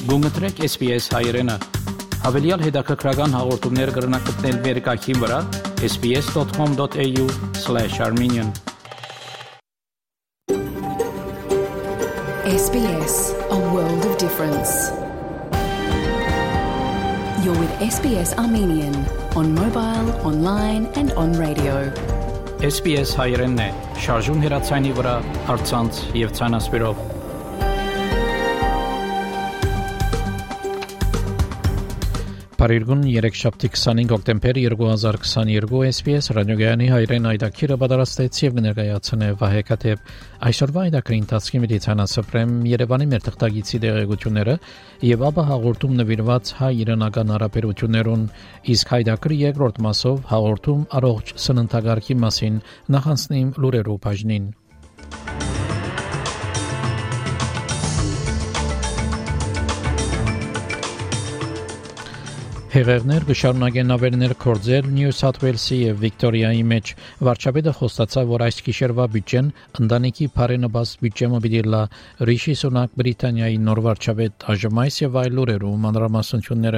Գումտրեք SPS հայրենը։ Հավելյալ հետաքրքրական հաղորդումներ կգրնակցնել վերկայքին վրա sbs.com.au/armenian SBS, a world of difference. You're with SBS Armenian on mobile, online and on radio. SBS հայրենն է, շարժուն հեռացանի վրա, առցանց եւ ցանասպիրով։ Փարիգուն 3-5 հոկտեմբեր 2022 SPS ռադիոգայանի հայրեն այդակիրը պատրաստեց եւ ներկայացնե Վահե Կատեփ այսօրվա այդակրի ընթացքի մեդիցինասպրեմ Երևանի մեր թղթագիտի դեղեցությունները եւ ապա հաղորդում նվիրված հայ իրանական հարաբերություններուն իսկ այդակրի երկրորդ մասով հաղորդում առողջ սննդակարգի մասին նախանցնիմ լուրերով բաժնին Հեղեղներ կշարունակեն ավերներ կործել Նյու Սաութ Ուելսի եւ Վիկտորիայի մեջ վարչապետը խոստացավ, որ այս գիշերվա բյուջեն ընտանիքի բարենպաստ բյուջեմը պիտի լա Ռիշի Սունակ Բրիտանիայի նոր վարչապետ այժմ այս եւ այլ լուրերով մանրամասնությունները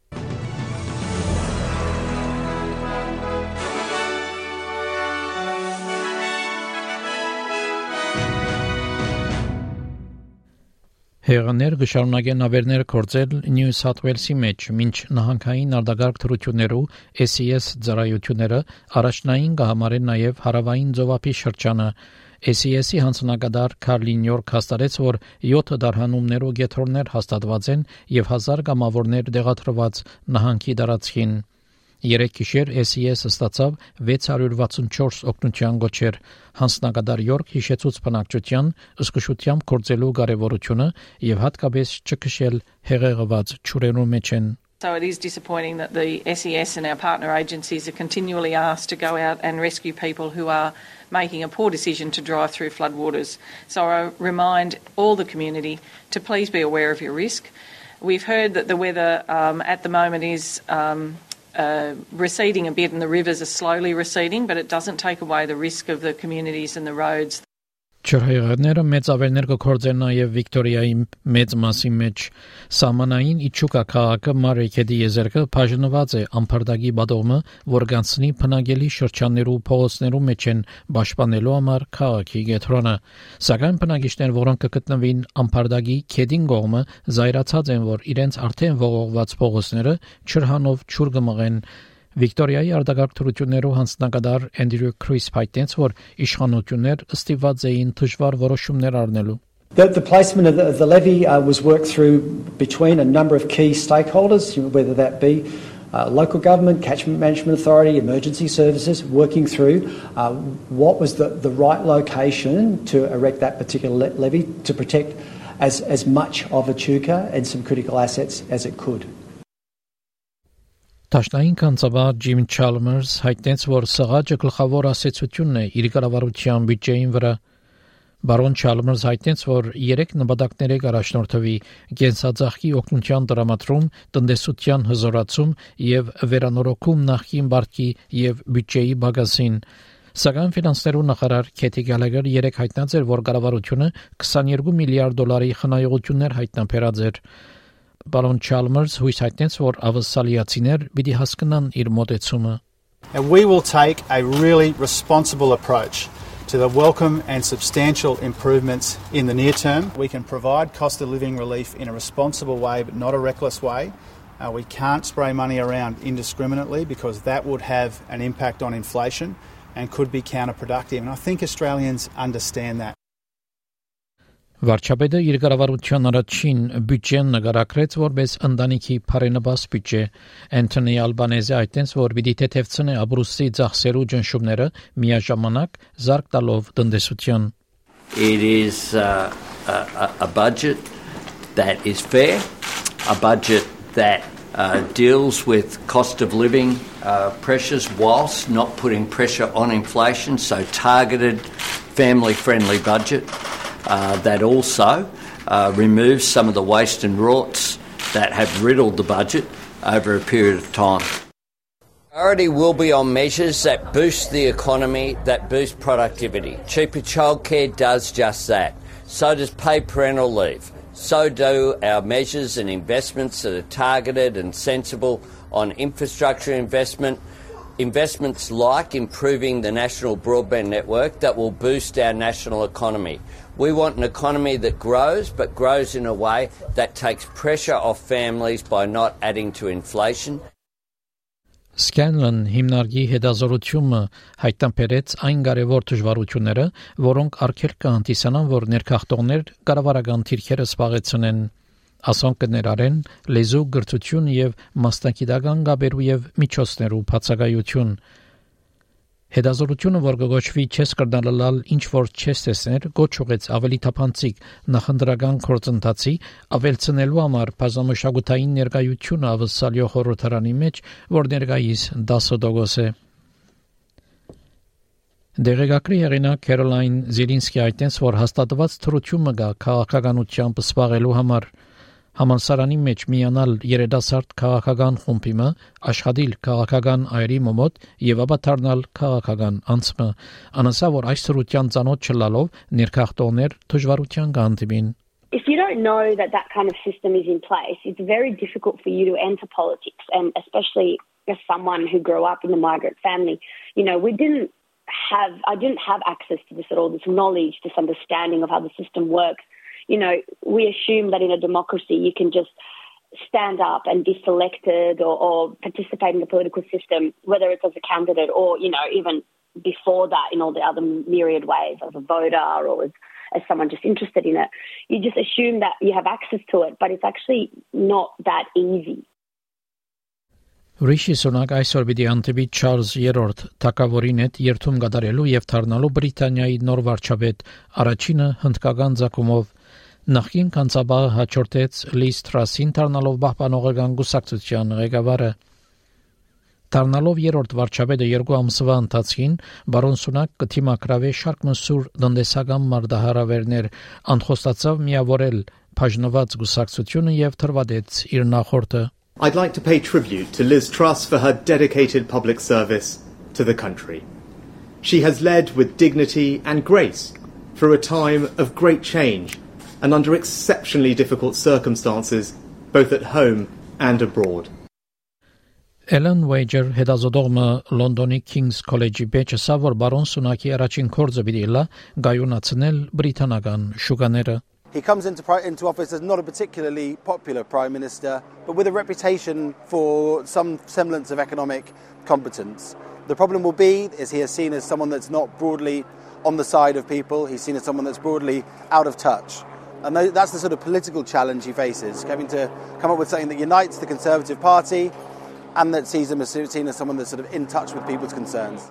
Հեղեղներ կշարունակեն ավերներ կործել Նյու Սաութ Ուելսի մեջ մինչ նահանգային արտագաղթ թռություններու SES ծառայությունները առաջնային կհամարեն նաև հարավային ծովափի շրջանը SES-ի հանձնակատար Քարլին Նյորք հաստատեց, որ 7 դարհանումներով գեթորներ հաստատված են եւ 1000 կամավորներ տեղադրված նահանգի տարածքին Երեք գիշեր SES-ը ստացավ 664 օգնության գոչեր հանձնակատար Յորք հիշեցուց բնակչության զսկշությամբ կործելու կարևորությունը եւ հատկապես չքշել հեղեղված ճուրերու մեջ են So it is disappointing that the SES and our partner agencies are continually asked to go out and rescue people who are making a poor decision to drive through floodwaters. So I remind all the community to please be aware of your risk. We've heard that the weather at the moment is receding a bit and the rivers are slowly receding, but it doesn't take away the risk of the communities and the roads. Չրհեղեղները մեծ ավերներ կգործեն նաև Վիկտորիայի մեծ մասի մեջ Սամանային Իչուկա քաղաքը Մարեքեդի եզերքը բաժանված է ամփարտակի բադողը, որ կանցնի բնակելի շրջաններու փողոցներու մեջ են պաշտպանելու համար քաղաքի կենտրոնը Սակայն բնակիչներ, որոնք կգտնվին ամփարտակի քեդին կողմը, զայրացած են, որ իրենց արդեն ողողված փողոցները չրհանով չուր կմղեն Վիկտորիայի արտագաղթ թռություններով հանձնակատար Էնդրյու Քրիս հայտնեց, որ իշխանություններ ստիպված էին դժվար որոշումներ առնելու The placement of the levy was worked through between a number of key stakeholders, whether that be local government, catchment management authority, emergency services, working through what was the right location to erect that particular levy to protect as much of Echuca and some critical assets as it could. Տաշնային կանցաբար Ջիմ Չալմերս հայտնեց, որ սղաճը գլխավոր ասացությունն է իր կառավարության բյուջեին վրա Բարոն Չալմերս հայտնեց, որ 3 նպատակներ է առաջնորդվի կենսածաղկի օգնության տրամադրում, տնտեսության հզորացում եւ վերանորոգում նախկին բարգի եւ բյուջեի բագասին Սակայն ֆինանսներու նախարար Քեթի Գալագեր 3 հայտնած էր, որ կառավարությունը 22 միլիարդ դոլարի խնայողություններ հայտնաբերած էր Baron Chalmers հույս հայտնեց, որ ավսալիացիներ պիտի հասկանան իր մոտեցումը And we will take a really responsible approach to the welcome and substantial improvements in the near term. We can provide cost of living relief in a responsible way but not a reckless way. We can't spray money around indiscriminately because that would have an impact on inflation and could be counterproductive. And I think Australians understand that. Վարչապետը իր կառավարության առաջին բյուջեն նկարագրեց որպես ընտանիքի բարենպաստ բյուջե Անթոնի Ալբանեզը հայտնեց որ պիտի թեթևցնի Աբրուսի ծախսերու ճնշումները միաժամանակ զարգ տալով տնտեսության It is a budget that is fair, a budget that deals with cost of living pressures whilst not putting pressure on inflation, so targeted family-friendly budget. That also removes some of the waste and rorts that have riddled the budget over a period of time. Priority will be on measures that boost the economy, that boost productivity. Cheaper childcare does just that. So does paid parental leave. So do our measures and investments that are targeted and sensible on infrastructure investments like improving the national broadband network that will boost our national economy. We want an economy that grows, but grows in a way that takes pressure off families by not adding to inflation. Scanlon հիմնարկի հետազորությունը հայտնաբերեց այն կարևոր դժվարությունները, որոնք արգելք կհանդիսանան, որ ներքախտողներ կառավարական թիրքերը զբաղեցնեն, ասոնք կներառեն լեզու, գրթություն եւ մասնագիտական գաբերու եւ միջոցներու բացակայություն։ Հետազորությունը, որ կոչվի «Չես կրնալալ ինչ որ չես տեսներ», գոչուեց ավելի թափանցիկ նախընտրական գործընթացի ավելցնելու համար բազմամշակութային ներկայությունը ավսալյո խորհրդարանի մեջ, որ ներկայիս 10% է։ Դեղեկագրի հեղինակ Քերոլայն Զելինսկի այդտենց, որ հաստատված թրությունը կա քաղաքականությամբ զբաղելու համար համալսարանի մեջ միանալ երիտասարդ քաղաքական խումբիմը, աշխատել քաղաքական այրի մոտ եւ ապա դառնալ քաղաքական անձը, անասա որ այս թրության ծանոթ չլալով ներքախտողներ դժվարության կհանդիպին։ If you don't know that kind of system is in place, it's very difficult for you to enter politics, and especially as someone who grew up in a migrant family, you know, I didn't have access to this at all, this knowledge, this understanding of how the system works. You know, we assume that in a democracy you can just stand up and be selected or participate in the political system, whether it's as a candidate or, you know, even before that in all the other myriad ways, as a voter or as someone just interested in it. You just assume that you have access to it, but it's actually not that easy. Rishi Sunak այսօր պիտի հանդիպի Չարլզ III թագավորին հետ երթում կատարելու եւ դառնալու Բրիտանիայի նոր վարչապետ, առաջինը հնդկական ցակումով։ Նախին կանցաբաղը հաջորդեց Լիզ Թրասին դառնալով պահպանողական կուսակցության ղեկավարը։ Դառնալով երրորդ վարչապետը 2 ամսվա ընթացքին բարոն Սունակ կթիմակրավե շարք մսուր տնտեսական մարտահրավերներ, անխոստացավ միավորել բաժնված կուսակցությունը եւ թրվադեց իր նախորդը։ I'd like to pay tribute to Liz Truss for her dedicated public service to the country. She has led with dignity and grace through a time of great change and under exceptionally difficult circumstances, both at home and abroad. Ellen Wager հետազոտողը Լոնդոնի King's College-ի բեճսա, որ բարոն Սունակի առաջին կորձը պիտի լա գայունացնել բրիտանական շուկաները։ He comes into office as not a particularly popular Prime Minister, but with a reputation for some semblance of economic competence. The problem will be is he is seen as someone that's not broadly on the side of people. He's seen as someone that's broadly out of touch. And that's the sort of political challenge he faces, having to come up with something that unites the Conservative Party and that sees him as seen as someone that's sort of in touch with people's concerns.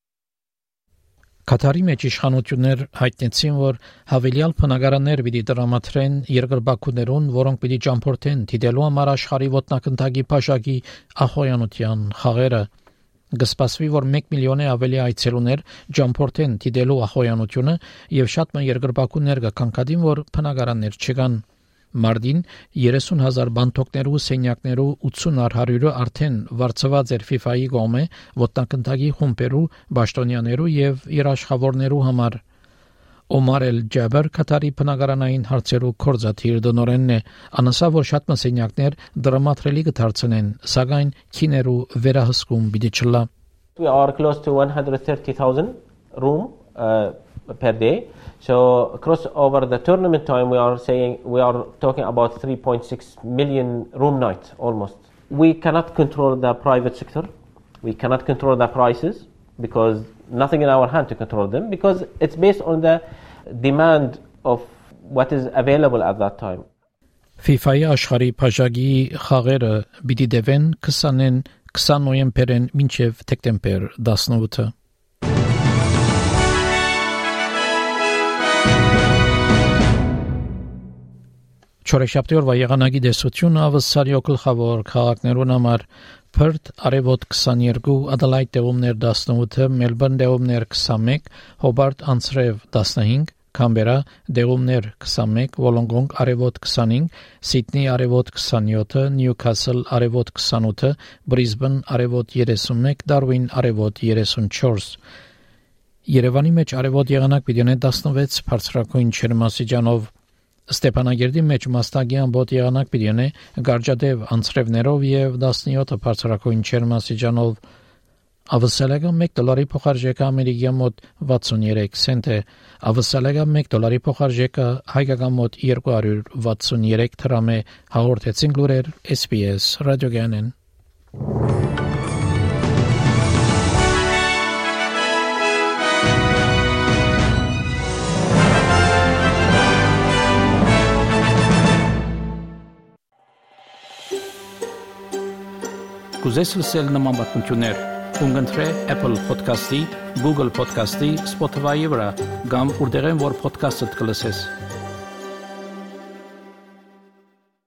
Կատարի մեջ իշխանություններ հայտնեցին, որ հավելյալ բնակարաններ պիտի տրամադրեն երկրպագուներուն, որոնք պիտի ճամփորդեն դիտելու համար աշխարհի ոտնակնդակի բաժակի ախոյանության խաղերը։ Գսպասվի, որ 1 միլիոնի ավելի այցելուներ ճամփորդեն դիտելու ախոյանությունը եւ շատ երկրպագուներ կքնքադին, որ բնակարաններ չկան։ Մարտին 30,000 բանթոկներու սենյակներու 80-100-ը արդեն վարձված էր FIFA-ի կողմէ ոտնակնդակի խումբերու, պաշտոնյաներու եւ երաշխավորներու համար։ Օմար Էլ-Ջաբեր Կատարի բնակարանային հարցերու կորզաթիր դնորենն է, անասա որ շատ սենյակներ դրամատրելի կդարձնեն, սակայն քիներու վերահսկում պիտի չլա։ We are close to 130,000 room per day. So across over the tournament time we are talking about 3.6 million room nights almost. We cannot control the private sector. We cannot control the prices because nothing in our hand to control them because it's based on the demand of what is available at that time. FIFA-ի աշխարհի բաժակի խաղերը պիտի դեվեն 20 նոյեմբերին մինչև դեկտեմբեր 18-ը։ Չորեքշաբթի օրվա եղանակի դեսությունը ավսարյո գլխավոր քաղաքներուն համար Perth արևոտ 22, Adelaide դեղումներ 18, Melbourne դեղումներ 21, Hobart անցրև 15, Canberra դեղումներ 21, Wollongong արևոտ 25, Sydney արևոտ 27, Newcastle արևոտ 28, Brisbane արևոտ 31, Darwin արևոտ 34։ Երևանի մեջ արևոտ եղանակ պիտի ունենա 16 բարձրակույն ջերմաստիճանով Ստեփանագերդի մեջ մաստագի ամբողջ եղանակ պիտի գարջադև անցրևներով եւ 17 բարձրակույն չերմասիջանով ավսալեգա $1 փոխարժեքը ամերիկյան մոտ 63 سنت է ավսալեգա $1 փոխարժեքը հայկական մոտ 263 դրամ է հաղորդեցին լուրեր SPS ռադիոգյանեն Կուզես լսել նման բանություններ Ունգընտրե Apple Podcast-ի, Google Podcast-ի, Spotify-ի վրա, կամ որտեղեն որ podcast-ը կլսես։